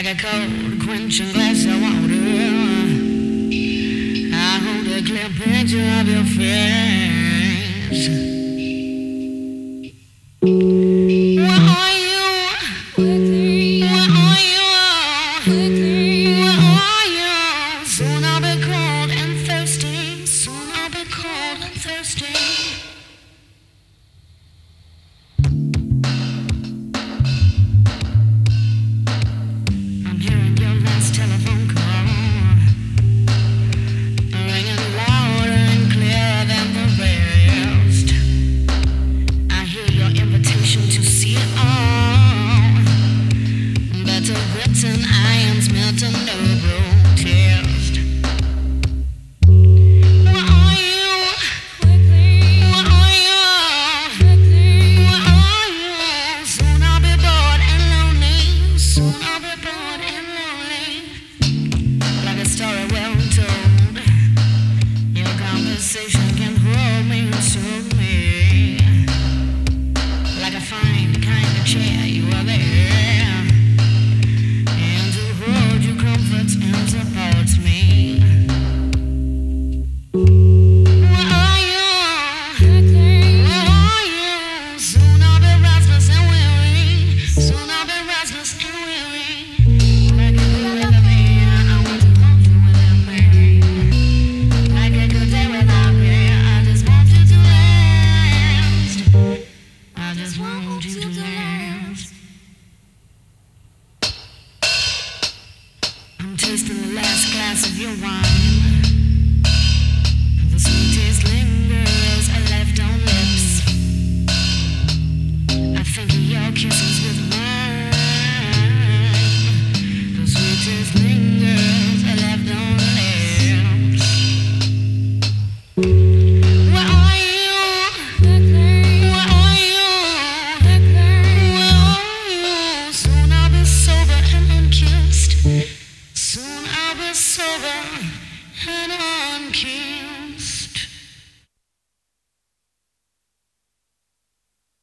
like a cold, quenching glass of water. I hold a clear picture of your face. Where are you? Where are you? Where are you? Soon I'll be cold and thirsty. Soon I'll be cold and thirsty. Telephone call ringing louder and clearer than the rest. I hear your invitation to see it all. Better written, irons melt to no protest. Where are you? Where are you? Where are you? Soon I'll be bored and lonely. Soon I'll be bored and lonely. Like a story well told, your conversation can hold me and soothe me. Like a fine kind of chair, you are there, and to hold you comforts and supports me. Where are you? Where are you? Soon I'll be restless and weary. Soon I'll be restless and weary. Like a good little man, I want to hold you within me. Like a good day without me, I just want you to last. I just want you to last. I'm tasting the last glass of your wine. The sweet taste lingers left on lips. I think of your kisses with mine. The sweet taste lingers left on lips. Where are you? Where are you? Where are you? Soon I'll be sober and unkissed. Soon I'll be sober and unkissed.